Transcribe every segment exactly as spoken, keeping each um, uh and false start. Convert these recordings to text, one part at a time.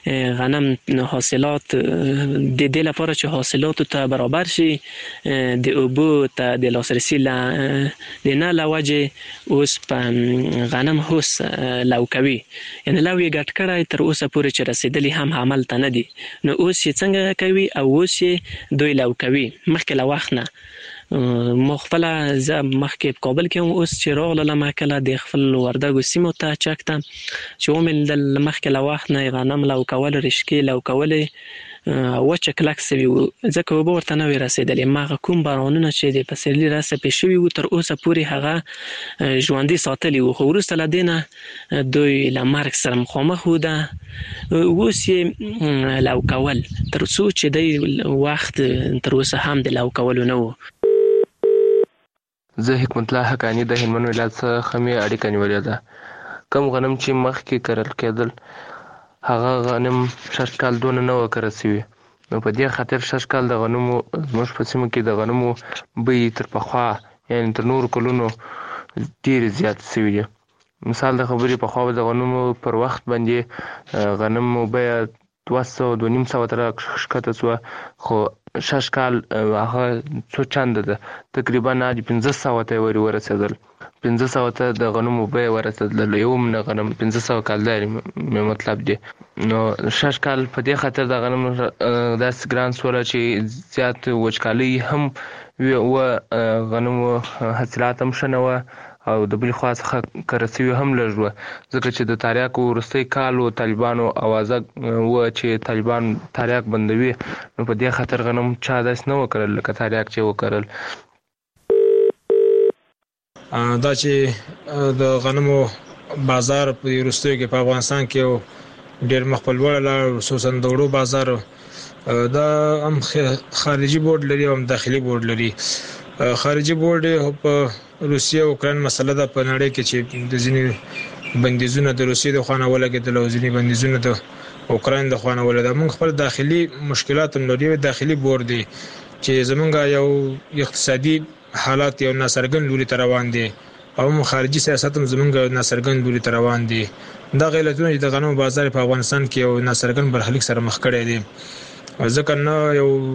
غنم حاصلات د دې لپاره چې حاصلاتو ته برابر شي د اوبو ته د لاسرسي ل د نه لوجه اوس په غنم هوس لو کوي، یعنی لو یې ګټ کړی تر اوسه پورې چې رسیدلی هم عمل ته نه دي. نو اوس یې څنګه کوي او اوس یې دوی لو کوي مخکې له وخت نه. ما خپله زه مخکې په کابل کې هم اوس چې راغلم کله د خپل وردګو سیمو ته چک ته چې ومېندل مخکې له وخت نه غنم لو کول، رشکې لو کولې وچه کلک سوي وو ځکه اوبه ورته نه وې رسېدلې. هماغه کوم بارانونه چې د پسرلي رسپې شوي وو تر اوسه پورې هغه ژوندي ساتلي وو، خو وروسته له دې نه دوی له مرګ سره مخامخ وو. ده اوس یې لو کول تر څو چې دی وخت تر اوسه هم د لو کولو نه وو. زه حکمت الله حقانی د هلمند ولایت څخه مې اړیکه نیولې ده. کم غنم چې مخکې کرل کېدل هغه غنم شش کال دونه نه وه کرل سوي، نو په دې خاطر شش کال د غنمو زموږ په سیمه کې د غنمو بیې تر پخوا یعنې تر نورو کلونو ډېرې زیاتې سوي دي. مثال د خبرې پخوا به د غنمو پر وخت باندې غنمو بیه دوه سوه دوه نیم سوه ته راښکته سوه، خو شش کال هغه څو چنده ده تقریبا د پنځه سوه ته یې ورې ورسېدل، پنځه سوه ته د غنمو بیه ورسېدله. یو مونه غنم پنځه سوه کالداري مې مطلب دی. نو شش کال په دې خاطر د غنمو داسې ګران سوله چې زیات وچکالۍ هم وه، غنمو حاصلات هم ښه نه وه او د بلې خوا څخه کره سوي هم لږ وه، ځکه چې د تریاکو وروستی کال و طالبانو اوازه وه چې طالبان تریاک بندوي، نو په دې خاطر غنم چا داسې نه وکرل لکه تریاک چې وکرل. دا چې د غنمو بازار په وروستیو کې په افغانستان کې ډېر مخ په لوړه لاړ، خصوصا د وړو بازار دا هم خارجي بورډ لري او هم داخلي بورډ لري. خارجي بورډ په روسیه او اوکراین مسله ده په نړۍ کې چې د ځینې بندیزونه د روسیې د خوا نه ولګېدل او ځینې بندیزونه د اوکراین د خوا نه ولګېدل. موږ خپل داخلي مشکلات هم لرو. داخلي بورډ دی چې زمونږ یو اقتصادي حالات یو ناڅرګند لوري ته روان دي او هم خارجي سیاست هم زمونږ ناڅرګند لوري ته روان دي. دا علتونه چې د غنمو بازار په افغانستان کې یو ناڅرګند برخلیک سره مخ کړی دی، ځکه نه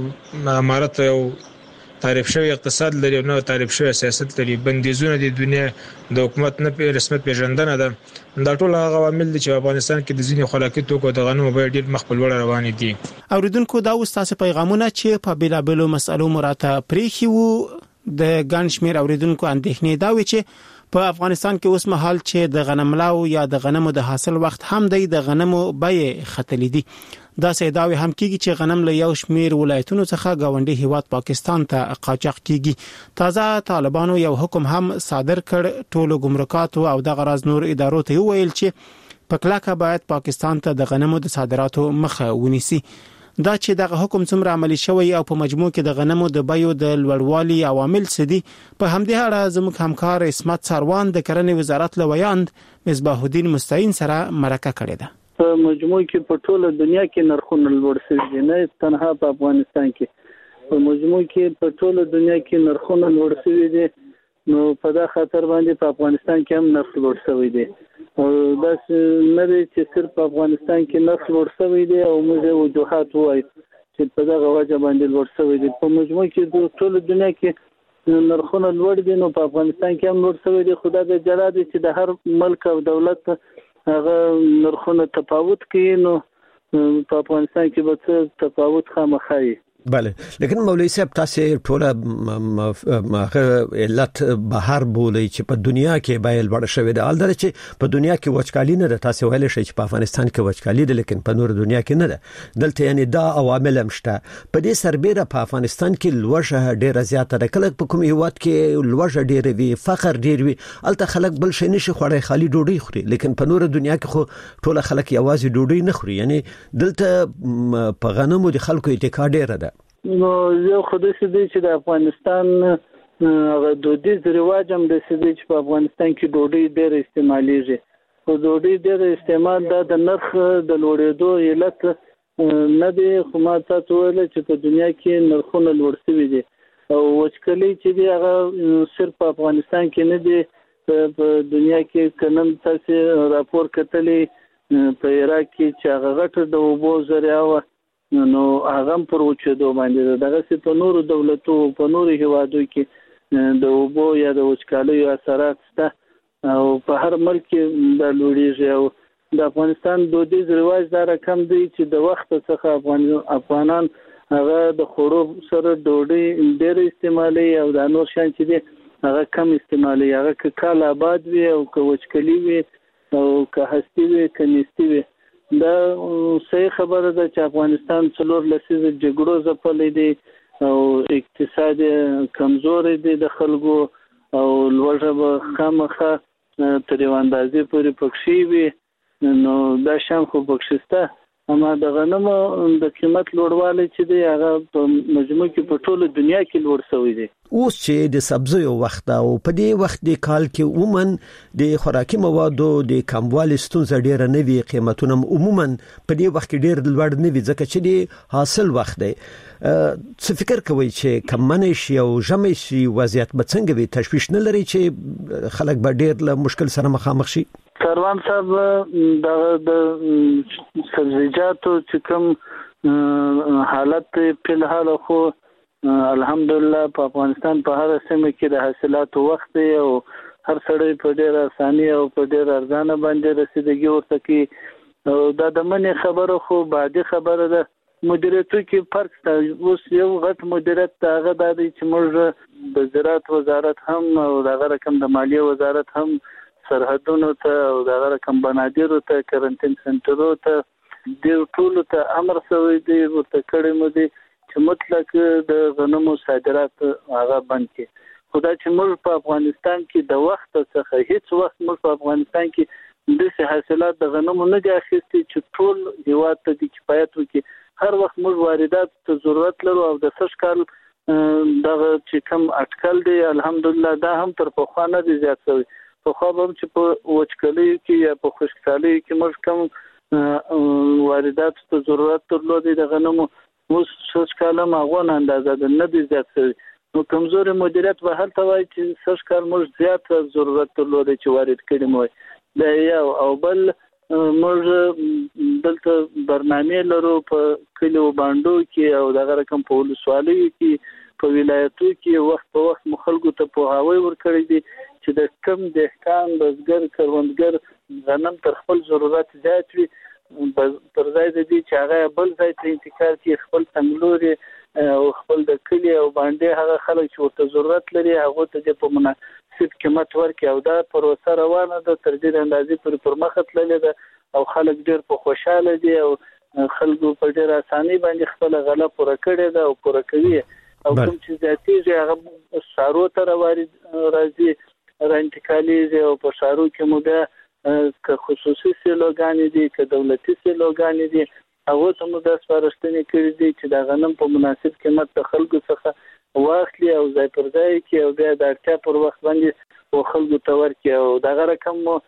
یو امارت یو تعریف شوی اقتصاد لري او نه تعریف شوی سیاست لري. بندیزونه د دنیا د حکومت نه په رسمیت پیژندنه ده. دا ټول هغه عوامل دي چې افغانستان کې د ځینې خوراکي توکو د غنمو بیې ډېر مخ په لوړه روانې دي. اوریدونکو دا اوس تاسو پیغامونه چې په بیلابلو مسالو مراته پریخي وو د ګڼ شمېر اوریدونکو اندېښنې دا وي چې په افغانستان کې اوس مهال چې د غنملاو یا د غنمو د حاصل وخت هم دی، د غنمو بیې ختلې دي. دا سیداوی هم کیږي چې غنم له یو شمیر ولایتونو څخه گاونډي هیواد پاکستان ته قاچاق کیږي. تازه طالبانو یو حکم هم صادر کړ ټولو ګمرکاتو او د غراض نور ادارو ته ویل چې په کلکه باید پاکستان ته د غنمو د صادراتو مخه ونیسي. دا چې دغه حکم څومره عملی شوی او په مجموع کې د غنمو د بیو د لوړوالي عوامل څه دي، په همدې اړه زموږ همکار اسمت سروان د کرنې وزارت لویاند مصباح الدین مستعین سره مرکه کړې ده. په مجموع کې په ټوله دنیا کې نرخونه لوړ شوي دي، نه تنها په افغانستان کې، په مجموع کې په ټوله دنیا کې نرخونه لوړ شوي دي. نو په دا خاطر باندې په افغانستان کې هم نرخ لوړ شوی دی او داسې نه دی چې صرف په افغانستان کې نرخ لوړ شوی دی او موږ وجوهات ووایو چې په دغه وجه باندې لوړ شوی دی. په مجموع کې د ټوله دنیا کې نرخونه لوړ دي، نو په افغانستان کې هم لوړ شوی دی. خو دا د جلا دی چې د هر ملک او دولت هغه نرخونه تفاوت کوي، نو په افغانستان کې به څه تفاوت خامخا وي. بله، لیکن مولوی صاحب تاسو ټوله علت بهر بولی چې په دنیا کې بایل بڑ شوی دی. حال دا چې په دنیا کې وچکالي نه ده، تاسو ویل شئ چې په افغانستان کې وچکالي ده لیکن په نور دنیا کې نه ده. دلته یعنی دا عوامل هم شته. په دې سربېره په افغانستان کې لوږه ډیره زیاته ده. کله په کوم هیواد کې لوږه ډیره وي، فقر ډیر وي، الته خلک بل شي نشي خوړی، خالي ډوډۍ خوري. لیکن په نور دنیا کې خو ټول خلک یوازې ډوډۍ نه خوري. یعنی دلته په غنمو د خلکو اتکا ډیره ده. نو یو خدای سي چې د افغانستان هغه دودیز رواج هم د سي چې په افغانستان کې ډوډۍ ډېر استعمالېږي. خو ډوډۍ ډېر استعمال دا د نرخ د لوړېدو علت نه دی، خو ما تاسو ویل چې په دنیا کې نرخونه لوړ شوي دي او وچکالي چې دی هغه صرف په افغانستان کې نه دی، په دنیا کې کنن تاسو راپور کتلی په عراق کې چې هغه غټه د اوبو ذریعہ و نو هغه پر وچېدو باندې دغه څه په نورو دولتو په نورو هیوادو کې د اوبو یا د وچکالیو اثرات شته او په هر ملک کې د لوړیږي او د افغانستان دودیز رواج دا رقم دی چې د وخت څخه افغان افغانان هغه د خورو سره ډوډۍ ډېر استعمالي او د نور شان چې دي هغه کم استعمالي هغه ک کال آباد وي او ک وچکلی وي او ک هستی وي ک نستی وي دا صحیح خبره ده چې افغانستان څلور لسیزه جګړو ځپلې دي او اقتصاد کمزور دي د خلکو او لوړه خامخه تر یو اندازې پورې پکښې وي نو دا شان خو پکښسته اما د غنمو د قیمت لوړوالی چې دی هغه په مجموع کې په ټوله دنیا کې لوړ شوی دی. اوس چې د سبزیو وخت او په دې وخت د کال کې عموما د خوراکي موادو د کموالي ستونزه ډیره نه وي، قیمتونه عموما په دې وخت کې ډیر لوړ نه وي ځکه چې د حاصل وخت دی. څه فکر کوي چې کمنه شي او ژمي شي وضعیت به څنګه وي؟ تشویش نه لري چې خلک به ډیر له مشکل سره مخامخ شي؟ سروان صاحب د سبزیجاتو چې کوم حالت په الحال خو الحمدلله په افغانستان په هر سیمه کې د حاصلاتو وخت دی او هر سړی په ډېر اساني او په ډېر ارزانه باندې رسیدګي ورته کوي او دا د منې خبره خو بعدي خبره ده. مدیریتو کې فرق شته. اوس یو غټ مدیریت هغه دا دی چې موږ د زراعت وزارت هم او دغه رقم د مالیه وزارت هم سرحدونو ته او دغه رقم بنادیرو ته کرنټین سنټرو ته د ټولو ته امر شوی دی ورته کړی مو دی چې مطلق د غنمو صادرات هغه بند کړي. خو دا چې موږ په افغانستان کې د وخت څخه هیڅ وخت موږ په افغانستان کې داسې حاصلات د غنمو نه دي اخیستي چې ټول هیواد ته د کفایت وکړي. هر وخت موږ واردات ته ضرورت لرو او د سږ کال دغه چې کوم اټکل دی الحمدلله دا هم تر پخوا نه دی زیات شوی. پخوا به هم چې په وچکلیو کې یا په خشکسالیو کې موږ کوم واردات ته ضرورت درلودی د غنمو، اوس سږ کال هم هغه نه اندازه ده نه دی زیات شوی. نو کمزوري مدیریت به هلته وایي چې سږ کال موږ زیات ضرورت درلودی چې وارد کړي مو دا یو او بل موږ دلته برنامه لرو په کلیو باندو کې او دغه رقم په ولسوالیو کې په ولایتو کې وخت په وخت مخالګو ته په هواوی ورکړي دي چې د کم دهقان بزګر کروندګر غنم تر خپل ضرورت زیات وي پر ځای د دې چې هغه بل ځای ته انتقال کړي خپل څنګلوري او خپل د کلی او باندې هغه خلک چې ورته ضرورت لري هغه ته په مناسب قیمت ورکړي او دا پروسه روانه ده تر دې اندازې پر پرمخ تللې ده او خلک ډېر په خوشاله دي او خلکو په ډېر اساني باندې خپل غله پوره کړي ده او پوره کوي او کوم چې ذاتي هغه سارو ته راځي را انتقالیږي او په شارو کې مو بیا که خصوصي سیلوګانې دي که دولتي سیلوګانې دي هغه ته مو د سپارښتنې کړې دي چې د غنم په مناسب قیمت د خلکو څخه واخلي او ځای پر ځای کې او بیا د اړتیا پر وخت باندې او خلکو ته ورکړي او دغه رقم مو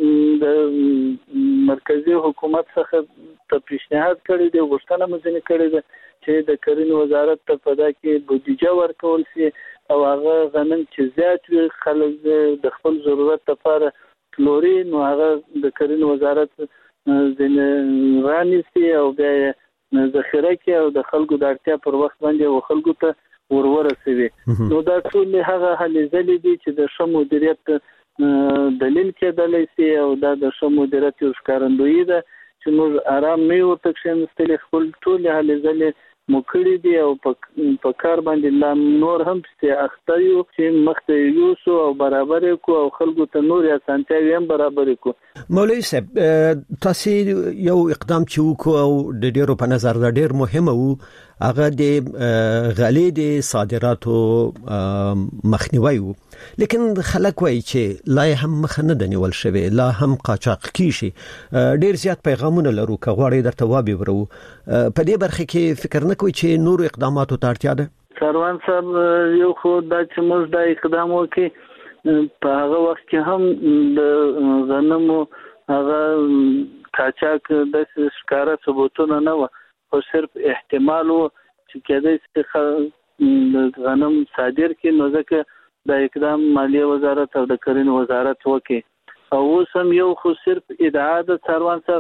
د مرکزی حکومت څخه ته پیشنهاد کړی دی غوښتنه مو ځنې کړې ده چې د کرنې وزارت ته په دا کې بودیجه ورکول شي او هغه غنم چې زیات وي خلک د خپل ضرورت لپاره پلوري نو هغه د کرنې وزارت ځنې رانیسي او بیا ذخیره کړي او د خلکو د اړتیا پر وخت باندې او خلکو ته ورورسوي. نو دا ټول هغه هلې ځلې دي چې د ښه مدیریت دلیل کېدلی شي او دا د ښه مدیریت یو ښکارندویي ده چې موږ آرام نه یو ورته کښېنستلي خپل ټولې هلې ځلې مو کړي دي او په کار باندې لا نور هم پسې اخته یو چې مخته یوسو او برابر کو او خلکو ته نور اسانتیاوې هم برابر کو. مولوي صاحب تاسو یو اقدام چې وکړو او د ډیرو په نظر دا ډیر مهمه وو هغه د غلې د صادراتو مخنیوي وو لیکن خلک وایي چې لا هم مخ نه د نیول شوی لا هم قاچاق کیږي ډیر زیات پیغامونه لرو که غواړي درته وابي ورو په دې برخه کې فکر نه کوي چې نور اقداماتو ته اړتیا ده؟ سروان صاحب یو خو دا چې موږ دا اقدام وکړي په هغه وخت کې هم د غنمو هغه قاچاق د ښکارا ثبوتونه نه و خو صرف احتمال و چې کېدای شي غنم صادر کړي نو ځکه دا اقدام مالیه وزارت او د کرنې وزارت وکړي او اوس هم یو خو صرف ادعا ده سروان صاحب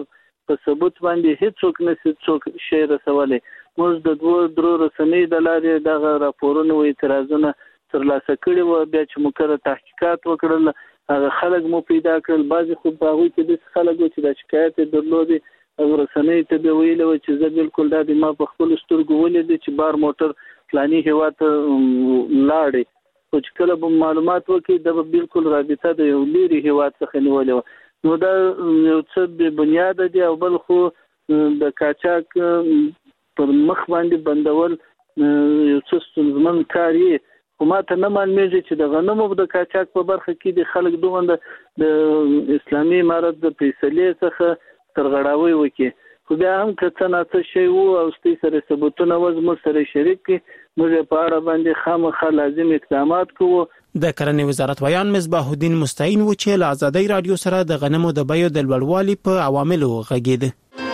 په ثبوت باندې هیڅوک نشي څوک شی رسولي. موږ د دوه درو رسنۍ د لارې دغه راپورونه او اعتراضونه ترلاسه کړي وو. بیا چې موږ کړه تحقیقات وکړل هغه خلک مو پیدا کړل. بعضې خو په هغوی کې داسې خلک وو چې د شکایت یې درلودې او رسنیو ته به ویلي وو چې زه بالکل دا د ما په خپلو سترګو ولیدې چې بار موټر فلاني هېواد ته لاړې، خو چې کله به معلومات وکړي دا به بالکل رابطه د یو لرې هېواد څخه نیولې وه. نو دا یو څه بې بنیاده دي او بل خو د قاچاق پر مخ باندې بندول یو څه ستونزمن کار یې. خو ما ته نه معلومېږي چې د غنمو د قاچاق په برخه کې د خلک دومره د اسلامي امارت د فیصلې څخه ترغړاوی وکړي. خو بیا هم که څه ناڅه شی وو او ستاسو سره ثبوتونه و زموږ سره شریک کړي، موږ په اړه باندې خامخا لازم اقدامات کوو. د کرنې وزارت ویان مصباح الدین مستعین و چې له آزادۍ رادیو سره د غنمو د بیو د لوړوالي په عواملو غږېده.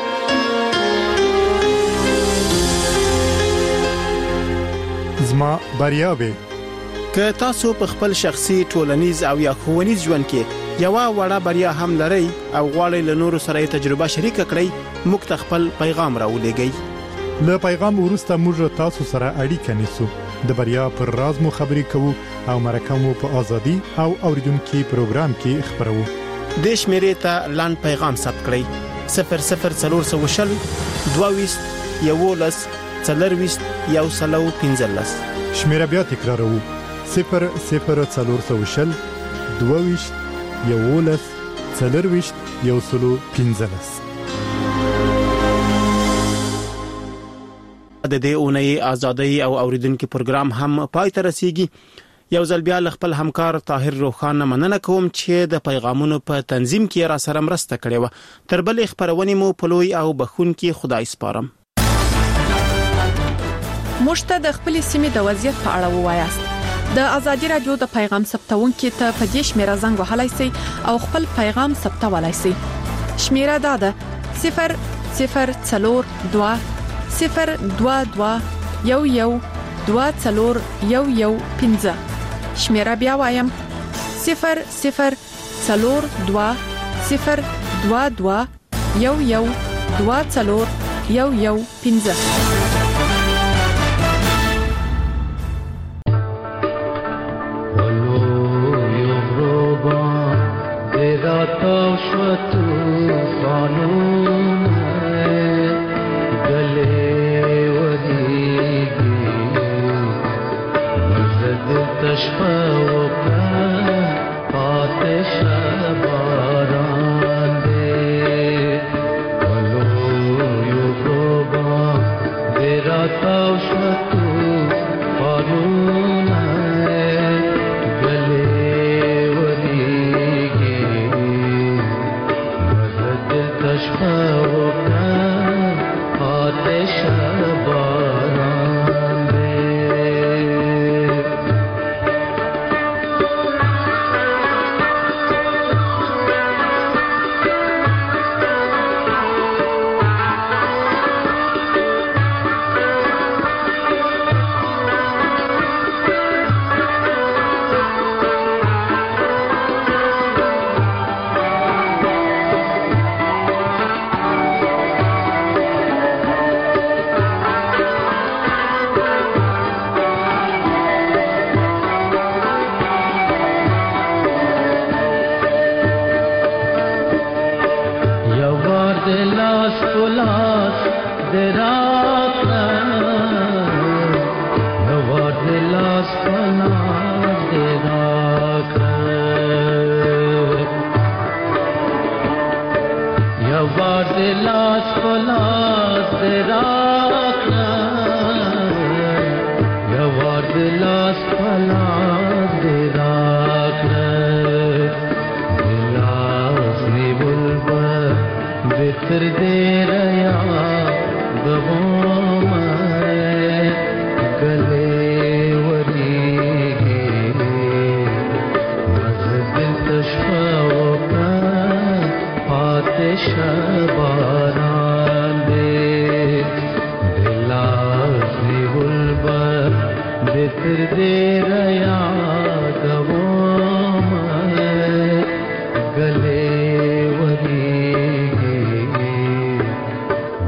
زما بریاوي که تاسو په خپل شخصي ټولنیز او یا ښوونیز ژوند کې یو وړه بریا هم لرئ او غواړئ له نورو سره تجربه شریک کړئ، موږ ته خپل پیغام راولېږئ. له پیغام وروسته موږ تاسو سره اړیکه نیسو، د بریا پر راز مو خبرې کوو او مرکه مو په ازادي او اوریدونکو پروګرام کې خبرو. د شمیرې ته لاند پیغام ثبت کړئ: صفر صفر څلور سوه شل دوه ویشت یولس څلرویشت یو سلو پنځلس. شمیره بیا تکراروو: صفر صفر څلور سوه شل دوه ویشت یولس څلرویشت یو سلو پنځلس. د دې اونۍ ازادۍ او اوریدونکو پروګرام هم پای ته رسیږي. یو ځل بیا خپل همکار طاهر روخان مننه کوم چې د پیغامونو په تنظیم کې را سره مرسته کړې و. تر بل خبرونه مو په لوی او بخونکي خدای سپارم. مشته د خپل سیمې د وضعیت په اړه ووایاست. د ازادي رادیو د پیغام ثبتونکو ته په دې شمیره زنګ وهلای شئ او خپل پیغام ثبتولای شئ. شمیره دا ده: صفر صفر څلور دوه صفر دوه دوه یو یو دوه څلور یو یو پنځه. شمیره بیا وایم: صفر صفر څلور دوه صفر دوه دوه یو یو دوه څلور یو یو پنځه. बिखर दे